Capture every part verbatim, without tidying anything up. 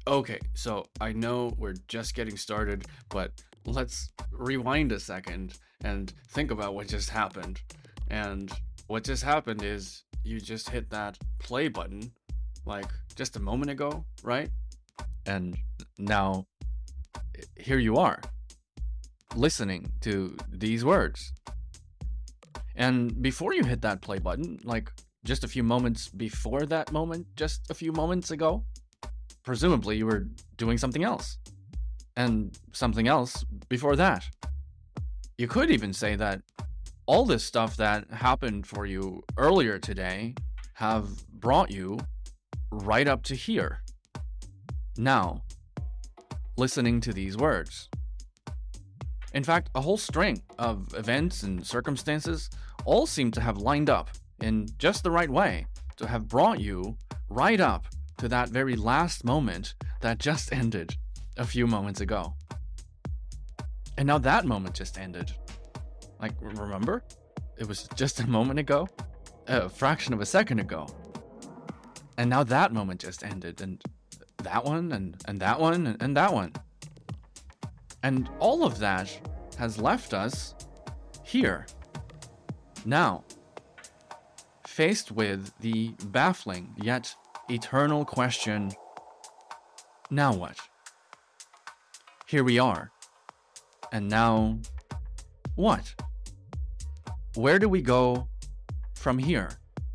Okay, so I know we're just getting started, but let's rewind a second and think about what just happened. And what just happened is you just hit that play button like just a moment ago, right? And now here you are listening to these words. And before you hit that play button, like just a few moments before that moment, just a few moments ago, presumably you were doing something else. And something else before that. You could even say that all this stuff that happened for you earlier today have brought you right up to here. Now, listening to these words. In fact, a whole string of events and circumstances all seem to have lined up in just the right way to have brought you right up to that very last moment that just ended a few moments ago. And now that moment just ended. Like, remember? It was just a moment ago, a fraction of a second ago. And now that moment just ended, and that one, and, and that one, and, and that one. And all of that has left us here, now, faced with the baffling yet eternal question, now what? Here we are. And now, what? Where do we go from here?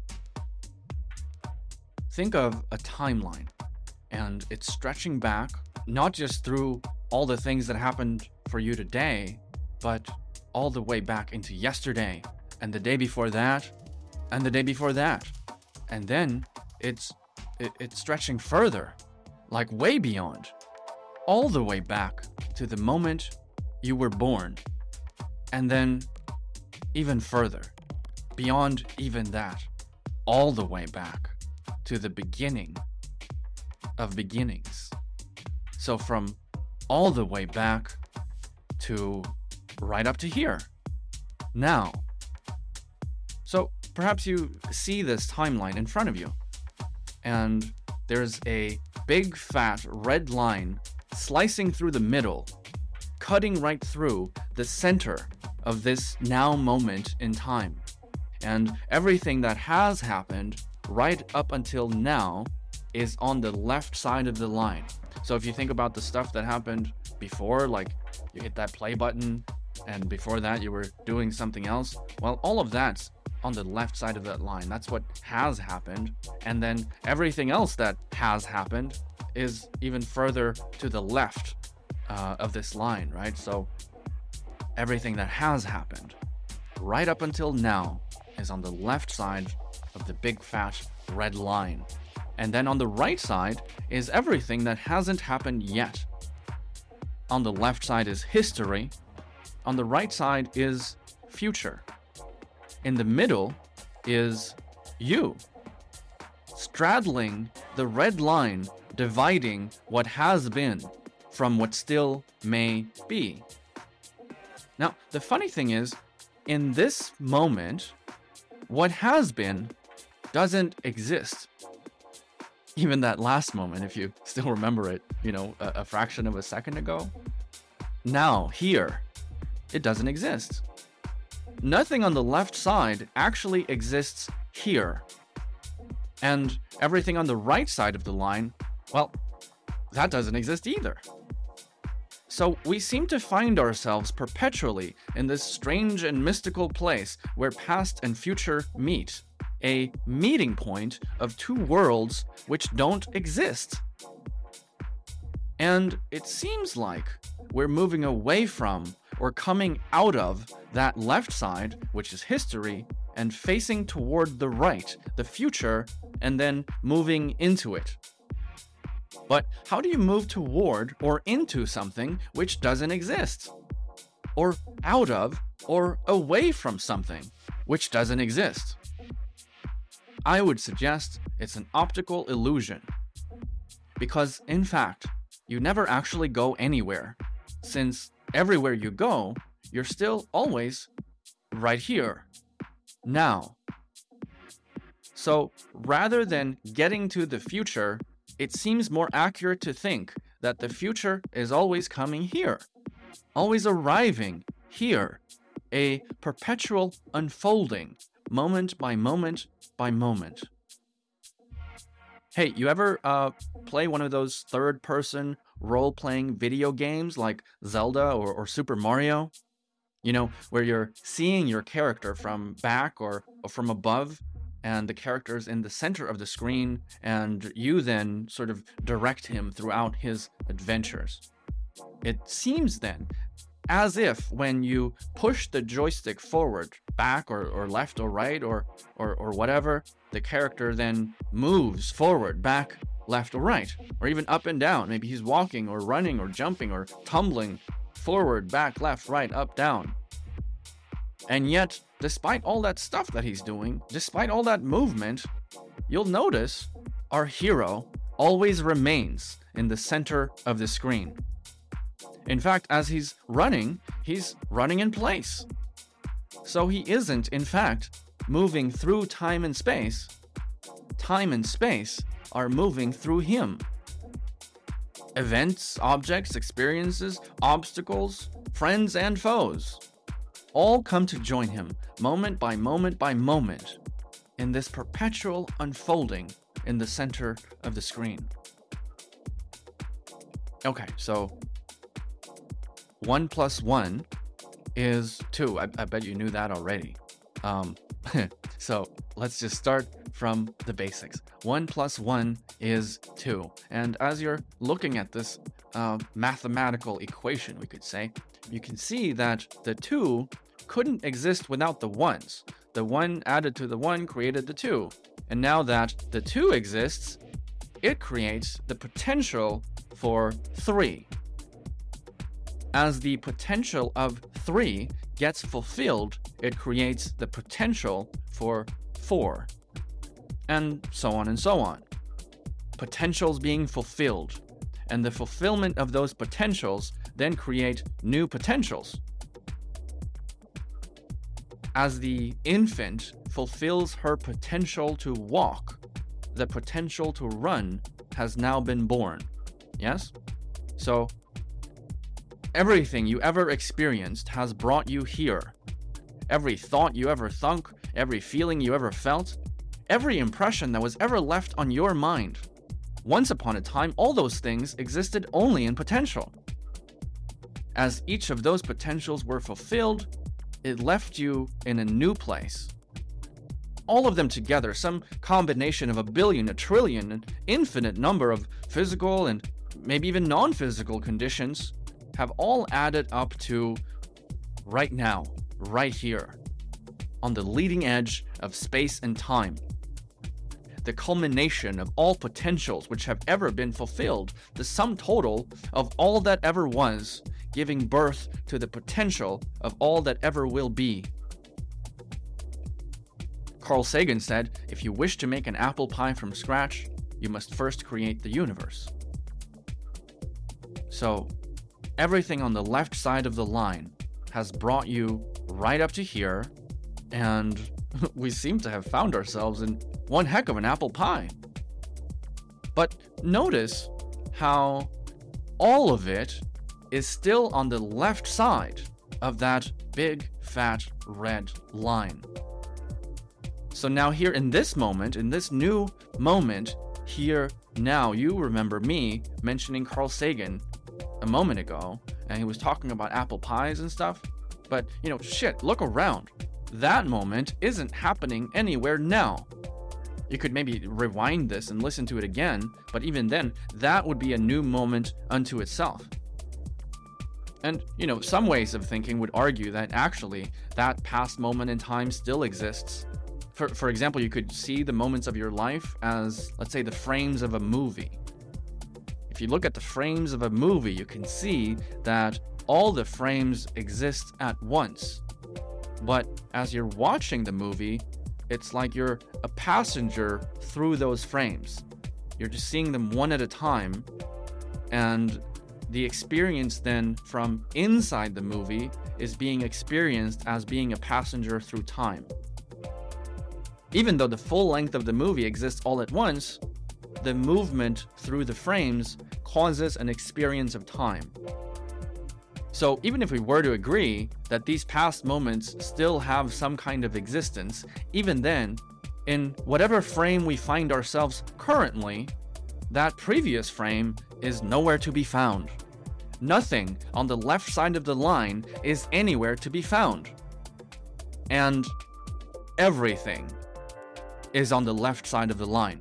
Think of a timeline, and it's stretching back, not just through all the things that happened for you today, but all the way back into yesterday, and the day before that, and the day before that. And then it's it, it's stretching further, like way beyond, all the way back to the moment you were born, and then even further, beyond even that, all the way back to the beginning of beginnings. So from all the way back to right up to here, now. So perhaps you see this timeline in front of you, and there's a big fat red line slicing through the middle, cutting right through the center of this now moment in time. And everything that has happened right up until now is on the left side of the line. So if you think about the stuff that happened before, like you hit that play button, and before that you were doing something else, well, all of that's on the left side of that line. That's what has happened. And then everything else that has happened is even further to the left uh, of this line, right? So everything that has happened right up until now is on the left side of the big fat red line. And then on the right side is everything that hasn't happened yet. On the left side is history. On the right side is future. In the middle is you, straddling the red line dividing what has been from what still may be. Now, the funny thing is, in this moment, what has been doesn't exist. Even that last moment, if you still remember it, you know, a, a fraction of a second ago. Now, here, it doesn't exist. Nothing on the left side actually exists here. And everything on the right side of the line, well, that doesn't exist either. So we seem to find ourselves perpetually in this strange and mystical place where past and future meet, a meeting point of two worlds which don't exist. And it seems like we're moving away from or coming out of that left side, which is history, and facing toward the right, the future, and then moving into it. But how do you move toward or into something which doesn't exist? Or out of or away from something which doesn't exist? I would suggest it's an optical illusion. Because, in fact, you never actually go anywhere, since everywhere you go, you're still always right here, now. So rather than getting to the future it seems more accurate to think that the future is always coming here, always arriving here, a perpetual unfolding, moment by moment by moment. Hey, you ever uh, play one of those third-person role-playing video games like Zelda or, or Super Mario? You know, where you're seeing your character from back or, or from above, and the character's in the center of the screen, and you then sort of direct him throughout his adventures. It seems then as if when you push the joystick forward, back or, or left or right or, or or whatever, the character then moves forward, back, left or right, or even up and down. Maybe he's walking or running or jumping or tumbling forward, back, left, right, up, down. And yet, despite all that stuff that he's doing, despite all that movement, you'll notice our hero always remains in the center of the screen. In fact, as he's running, he's running in place. So he isn't, in fact, moving through time and space. Time and space are moving through him. Events, objects, experiences, obstacles, friends and foes all come to join him, moment by moment by moment, in this perpetual unfolding in the center of the screen. Okay, so one plus one is two. I, I bet you knew that already. Um, so let's just start from the basics. One plus one is two. And as you're looking at this uh, mathematical equation, we could say, you can see that the two couldn't exist without the ones. The one added to the one created the two. And now that the two exists, it creates the potential for three. As the potential of three gets fulfilled, it creates the potential for four. And so on and so on. Potentials being fulfilled. And the fulfillment of those potentials then create new potentials. As the infant fulfills her potential to walk, the potential to run has now been born. Yes? So, everything you ever experienced has brought you here. Every thought you ever thunk, every feeling you ever felt, every impression that was ever left on your mind. Once upon a time, all those things existed only in potential. As each of those potentials were fulfilled, it left you in a new place. All of them together, some combination of a billion, a trillion, an infinite number of physical and maybe even non-physical conditions, have all added up to right now, right here, on the leading edge of space and time. The culmination of all potentials which have ever been fulfilled, the sum total of all that ever was, giving birth to the potential of all that ever will be. Carl Sagan said, if you wish to make an apple pie from scratch, you must first create the universe. So, everything on the left side of the line has brought you right up to here, and we seem to have found ourselves in one heck of an apple pie. But notice how all of it is still on the left side of that big, fat, red line. So now here in this moment, in this new moment, here now, you remember me mentioning Carl Sagan a moment ago, and he was talking about apple pies and stuff. But, you know, shit, look around. That moment isn't happening anywhere now. You could maybe rewind this and listen to it again, but even then, that would be a new moment unto itself. And, you know, some ways of thinking would argue that actually that past moment in time still exists. For, for example, you could see the moments of your life as, let's say, the frames of a movie. If you look at the frames of a movie, you can see that all the frames exist at once. But as you're watching the movie, it's like you're a passenger through those frames. You're just seeing them one at a time, and the experience then from inside the movie is being experienced as being a passenger through time. Even though the full length of the movie exists all at once, the movement through the frames causes an experience of time. So even if we were to agree that these past moments still have some kind of existence, even then, in whatever frame we find ourselves currently, that previous frame is nowhere to be found. Nothing on the left side of the line is anywhere to be found. And everything is on the left side of the line.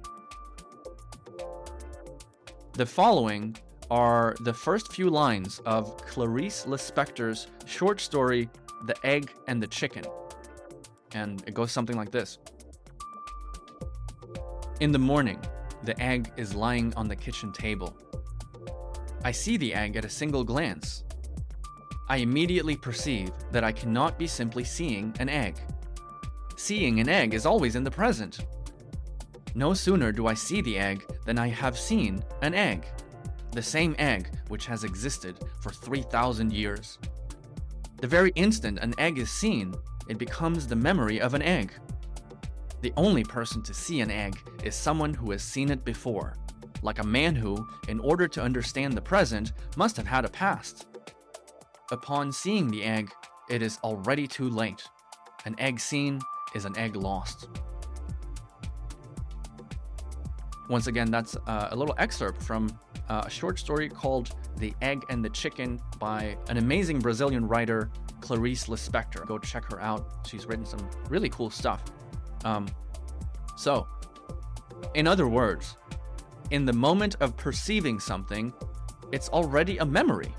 The following are the first few lines of Clarice Lispector's short story, The Egg and the Chicken. And it goes something like this. In the morning, the egg is lying on the kitchen table. I see the egg at a single glance. I immediately perceive that I cannot be simply seeing an egg. Seeing an egg is always in the present. No sooner do I see the egg than I have seen an egg. The same egg which has existed for three thousand years. The very instant an egg is seen, it becomes the memory of an egg. The only person to see an egg is someone who has seen it before, like a man who, in order to understand the present, must have had a past. Upon seeing the egg, it is already too late. An egg seen is an egg lost. Once again, that's uh, a little excerpt from uh, a short story called The Egg and the Chicken by an amazing Brazilian writer, Clarice Lispector. Go check her out. She's written some really cool stuff. Um, so, in other words, in the moment of perceiving something, it's already a memory.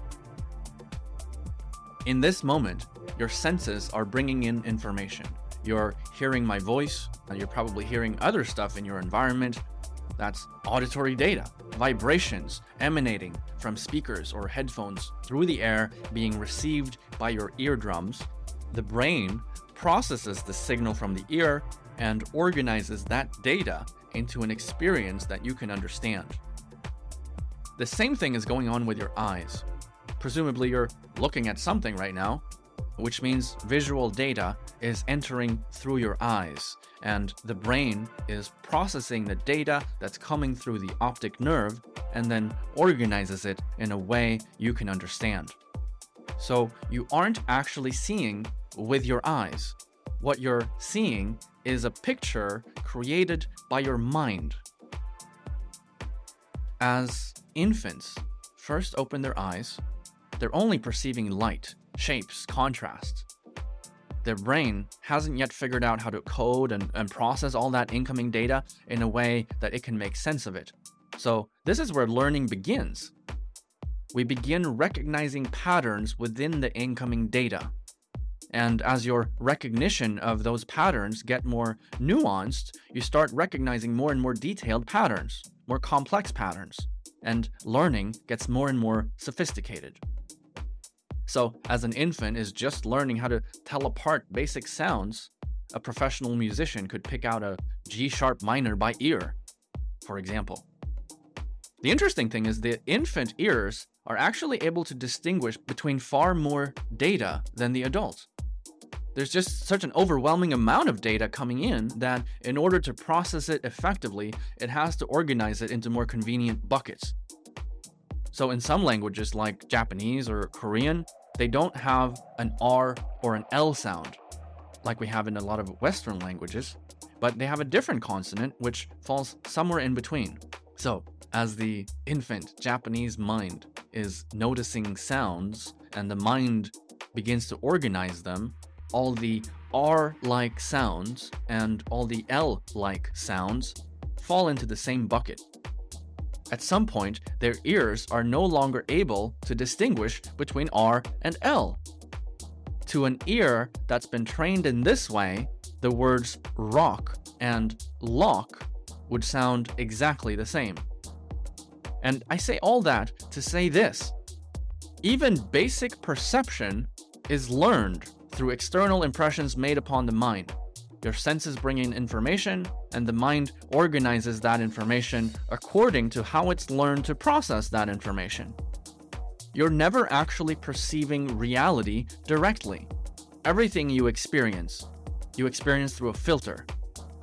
In this moment, your senses are bringing in information. You're hearing my voice, and you're probably hearing other stuff in your environment. That's auditory data, vibrations emanating from speakers or headphones through the air being received by your eardrums. The brain processes the signal from the ear and organizes that data into an experience that you can understand. The same thing is going on with your eyes. Presumably you're looking at something right now, which means visual data is entering through your eyes, and the brain is processing the data that's coming through the optic nerve and then organizes it in a way you can understand. So you aren't actually seeing with your eyes. What you're seeing is a picture created by your mind. As infants first open their eyes, they're only perceiving light, shapes, contrast. Their brain hasn't yet figured out how to code and, and process all that incoming data in a way that it can make sense of it. So this is where learning begins. We begin recognizing patterns within the incoming data. And as your recognition of those patterns get more nuanced, you start recognizing more and more detailed patterns, more complex patterns, and learning gets more and more sophisticated. So, as an infant is just learning how to tell apart basic sounds, a professional musician could pick out a G sharp minor by ear, for example. The interesting thing is the infant ears are actually able to distinguish between far more data than the adult. There's just such an overwhelming amount of data coming in that in order to process it effectively, it has to organize it into more convenient buckets. So in some languages like Japanese or Korean, they don't have an R or an L sound like we have in a lot of Western languages, but they have a different consonant which falls somewhere in between. So as the infant Japanese mind is noticing sounds and the mind begins to organize them, all the R-like sounds and all the L-like sounds fall into the same bucket. At some point, their ears are no longer able to distinguish between R and L. To an ear that's been trained in this way, the words rock and lock would sound exactly the same. And I say all that to say this. Even basic perception is learned through external impressions made upon the mind. Your senses bring in information, and the mind organizes that information according to how it's learned to process that information. You're never actually perceiving reality directly. Everything you experience, you experience through a filter.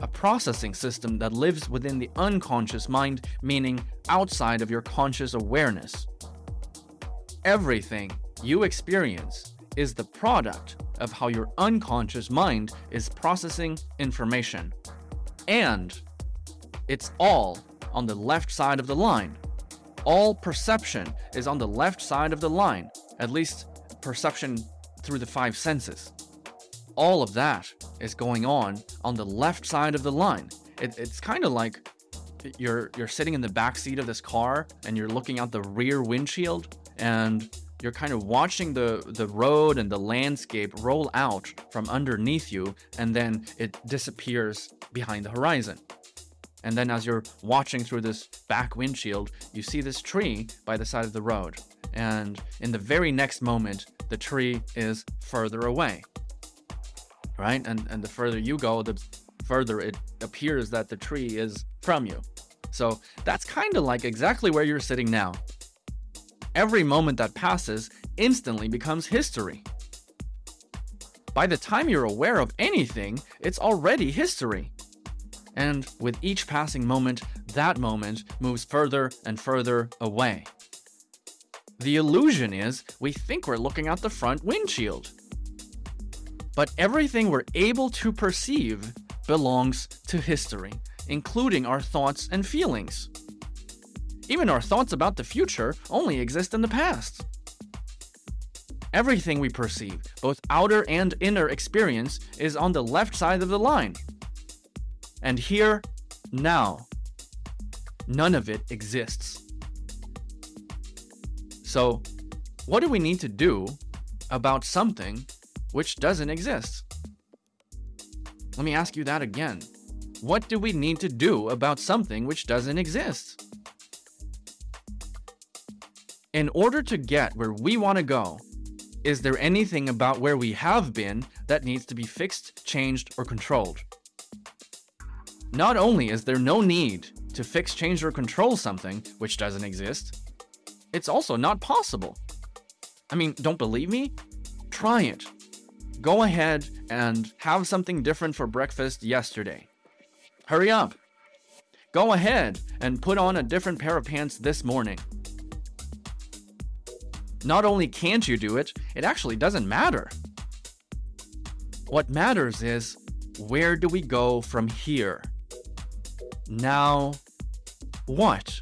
a processing system that lives within the unconscious mind, meaning outside of your conscious awareness. Everything you experience is the product of how your unconscious mind is processing information. And it's all on the left side of the line. All perception is on the left side of the line, at least perception through the five senses. All of that is going on on the left side of the line. It, it's kind of like you're you're sitting in the back seat of this car and you're looking out the rear windshield and you're kind of watching the, the road and the landscape roll out from underneath you, and then it disappears behind the horizon. And then as you're watching through this back windshield, you see this tree by the side of the road. And in the very next moment, the tree is further away. Right? And, and the further you go, the further it appears that the tree is from you. So that's kind of like exactly where you're sitting now. Every moment that passes instantly becomes history. By the time you're aware of anything, it's already history. And with each passing moment, that moment moves further and further away. The illusion is we think we're looking out the front windshield. But everything we're able to perceive belongs to history, including our thoughts and feelings. Even our thoughts about the future only exist in the past. Everything we perceive, both outer and inner experience, is on the left side of the line. And here, now, none of it exists. So, what do we need to do about something which doesn't exist? Let me ask you that again. What do we need to do about something which doesn't exist? In order to get where we want to go, is there anything about where we have been that needs to be fixed, changed, or controlled? Not only is there no need to fix, change, or control something which doesn't exist, it's also not possible. I mean, don't believe me? Try it. Go ahead and have something different for breakfast yesterday. Hurry up. Go ahead and put on a different pair of pants this morning. Not only can't you do it, it actually doesn't matter. What matters is, where do we go from here? Now, what?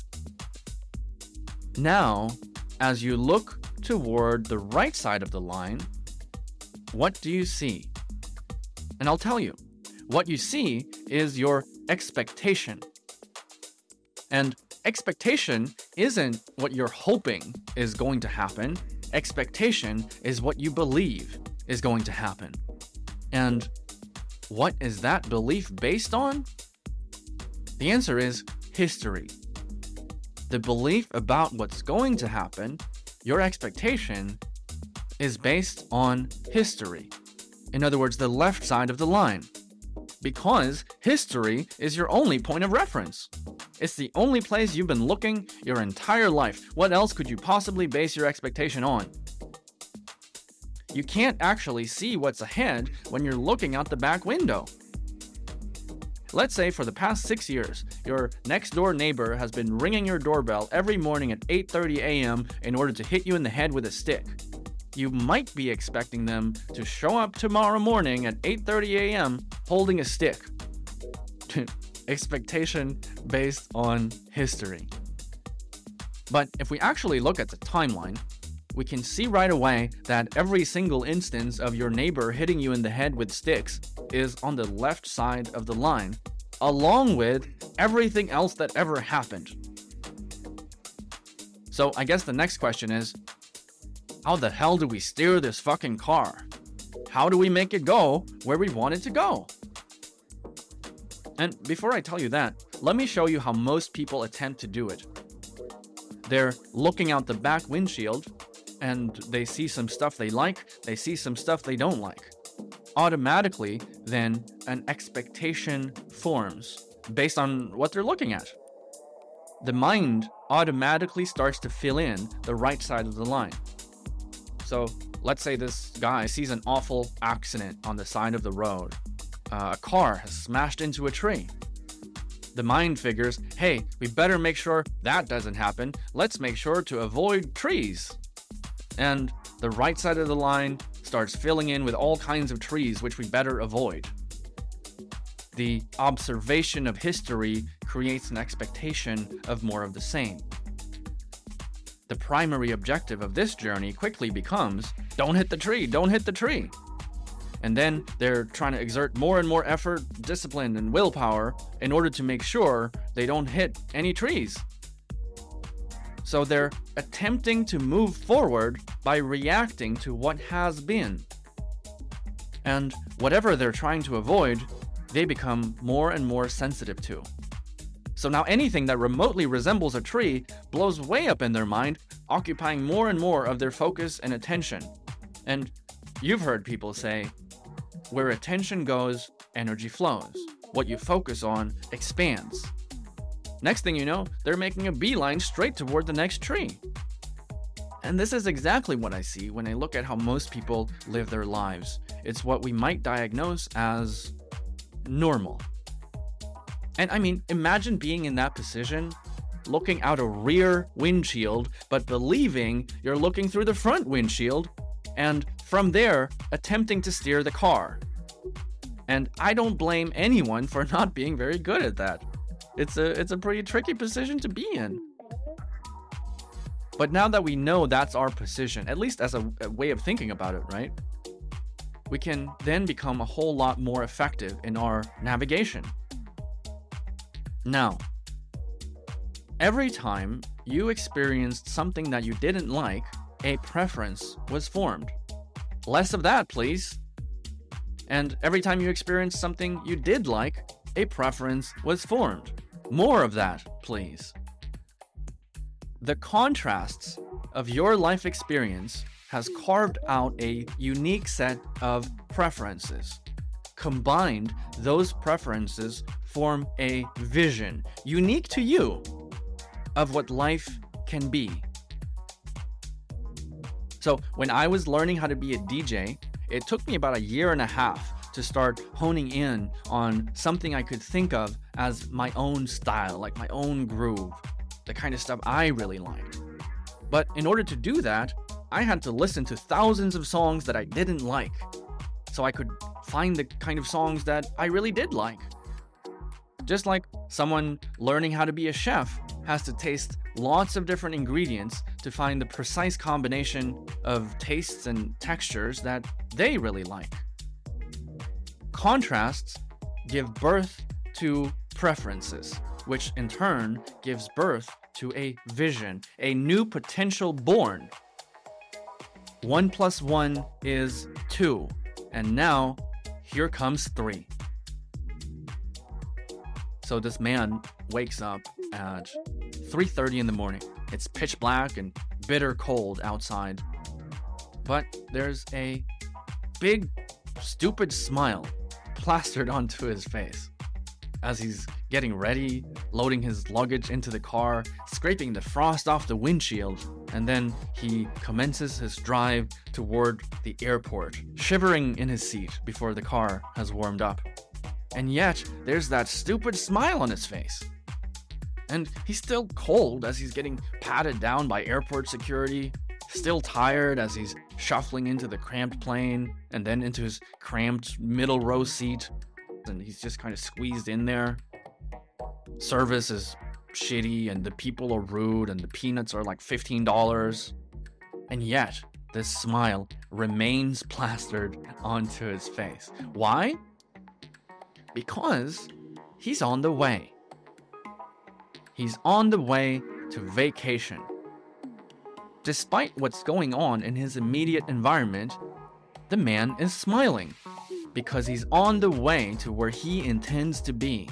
Now, as you look toward the right side of the line, what do you see? And I'll tell you, what you see is your expectation. And expectation isn't what you're hoping is going to happen. Expectation is what you believe is going to happen. And what is that belief based on? The answer is history. The belief about what's going to happen, your expectation, is based on history. In other words, the left side of the line. Because history is your only point of reference. It's the only place you've been looking your entire life. What else could you possibly base your expectation on? You can't actually see what's ahead when you're looking out the back window. Let's say for the past six years, your next door neighbor has been ringing your doorbell every morning at eight thirty a.m. in order to hit you in the head with a stick. You might be expecting them to show up tomorrow morning at eight thirty a.m. holding a stick. Expectation based on history. But if we actually look at the timeline, we can see right away that every single instance of your neighbor hitting you in the head with sticks is on the left side of the line, along with everything else that ever happened. So I guess the next question is, how the hell do we steer this fucking car? How do we make it go where we want it to go? And before I tell you that, let me show you how most people attempt to do it. They're looking out the back windshield, and they see some stuff they like, they see some stuff they don't like. Automatically, then, an expectation forms based on what they're looking at. The mind automatically starts to fill in the right side of the line. So let's say this guy sees an awful accident on the side of the road. uh, a car has smashed into a tree. The mind figures, hey, we better make sure that doesn't happen. Let's make sure to avoid trees. And the right side of the line starts filling in with all kinds of trees which we better avoid. The observation of history creates an expectation of more of the same. The primary objective of this journey quickly becomes, don't hit the tree, don't hit the tree. And then they're trying to exert more and more effort, discipline, and willpower in order to make sure they don't hit any trees. So they're attempting to move forward by reacting to what has been. And whatever they're trying to avoid, they become more and more sensitive to. So now anything that remotely resembles a tree blows way up in their mind, occupying more and more of their focus and attention. And you've heard people say, where attention goes, energy flows. What you focus on expands. Next thing you know, they're making a beeline straight toward the next tree. And this is exactly what I see when I look at how most people live their lives. It's what we might diagnose as normal. And I mean, imagine being in that position, looking out a rear windshield, but believing you're looking through the front windshield, and from there, attempting to steer the car. And I don't blame anyone for not being very good at that. It's a, it's a pretty tricky position to be in. But now that we know that's our position, at least as a, a way of thinking about it, right? We can then become a whole lot more effective in our navigation. Now, every time you experienced something that you didn't like, a preference was formed. Less of that, please. And every time you experienced something you did like, a preference was formed. More of that, please. The contrasts of your life experience has carved out a unique set of preferences. Combined, those preferences form a vision, unique to you, of what life can be. So when I was learning how to be a D J, it took me about a year and a half to start honing in on something I could think of as my own style, like my own groove, the kind of stuff I really liked. But in order to do that, I had to listen to thousands of songs that I didn't like, so I could find the kind of songs that I really did like. Just like someone learning how to be a chef has to taste lots of different ingredients to find the precise combination of tastes and textures that they really like. Contrasts give birth to preferences, which in turn gives birth to a vision, a new potential born. One plus one is two, and now here comes three. So this man wakes up at three thirty in the morning. It's pitch black and bitter cold outside. But there's a big, stupid smile plastered onto his face as he's getting ready, loading his luggage into the car, scraping the frost off the windshield, and then he commences his drive toward the airport, shivering in his seat before the car has warmed up. And yet, there's that stupid smile on his face. And he's still cold as he's getting patted down by airport security, still tired as he's shuffling into the cramped plane and then into his cramped middle row seat, and he's just kind of squeezed in there. Service is shitty and the people are rude and the peanuts are like fifteen dollars. And yet, this smile remains plastered onto his face. Why? Because he's on the way. He's on the way to vacation. Despite what's going on in his immediate environment, the man is smiling because he's on the way to where he intends to be.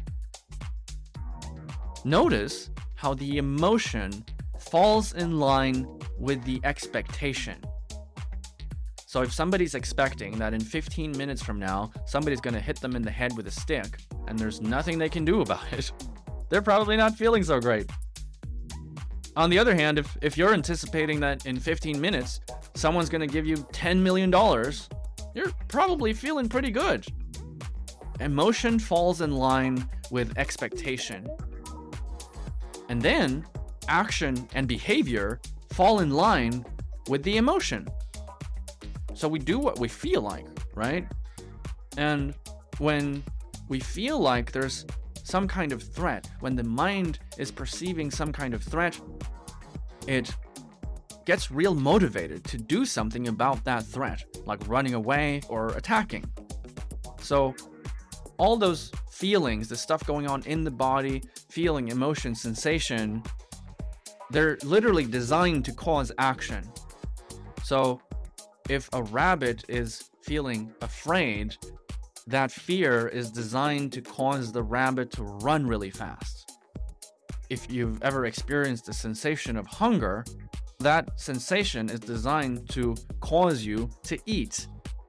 Notice how the emotion falls in line with the expectation. So if somebody's expecting that in fifteen minutes from now, somebody's going to hit them in the head with a stick, and there's nothing they can do about it, they're probably not feeling so great. On the other hand, if, if you're anticipating that in fifteen minutes, someone's going to give you ten million dollars, you're probably feeling pretty good. emotion falls in line with expectation. And then action and behavior fall in line with the emotion. So we do what we feel like, right? And when we feel like there's some kind of threat, when the mind is perceiving some kind of threat, it gets real motivated to do something about that threat, like running away or attacking. So all those feelings, the stuff going on in the body, feeling, emotion, sensation, they're literally designed to cause action. So if a rabbit is feeling afraid, that fear is designed to cause the rabbit to run really fast. If you've ever experienced the sensation of hunger, that sensation is designed to cause you to eat.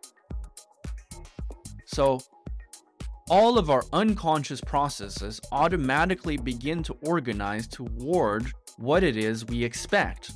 So all of our unconscious processes automatically begin to organize toward what it is we expect.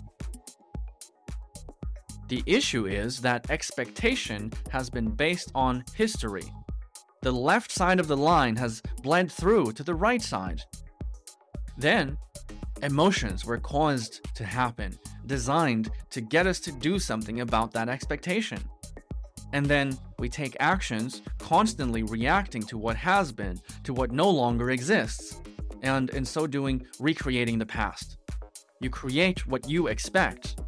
The issue is that expectation has been based on history. The left side of the line has bled through to the right side. Then, emotions were caused to happen, designed to get us to do something about that expectation. And then we take actions, constantly reacting to what has been, to what no longer exists, and in so doing, recreating the past. You create what you expect.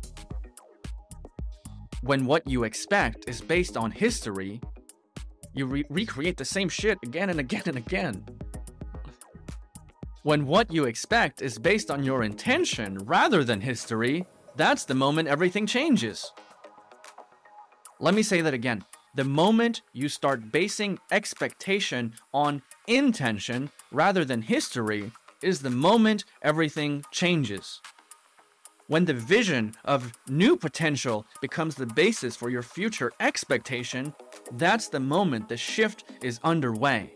When what you expect is based on history, you re- recreate the same shit again and again and again. When what you expect is based on your intention rather than history, that's the moment everything changes. Let me say that again. The moment you start basing expectation on intention rather than history is the moment everything changes. When the vision of new potential becomes the basis for your future expectation, that's the moment the shift is underway.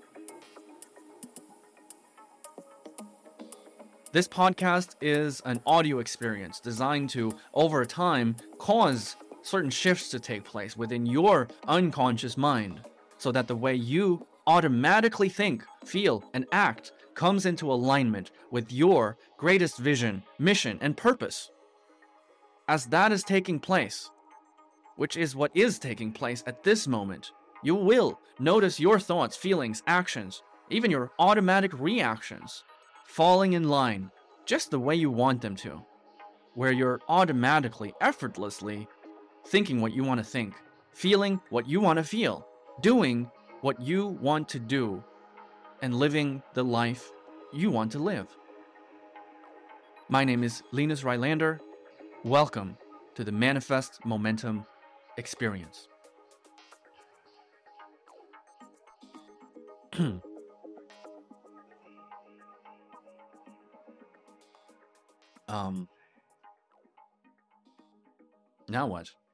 This podcast is an audio experience designed to, over time, cause certain shifts to take place within your unconscious mind, so that the way you automatically think, feel, and act comes into alignment with your greatest vision, mission, and purpose. As that is taking place, which is what is taking place at this moment, you will notice your thoughts, feelings, actions, even your automatic reactions, falling in line just the way you want them to, where you're automatically, effortlessly thinking what you want to think, feeling what you want to feel, doing what you want to do, and living the life you want to live. My name is Linus Rylander. Welcome to the Manifest Momentum Experience. um. Now what?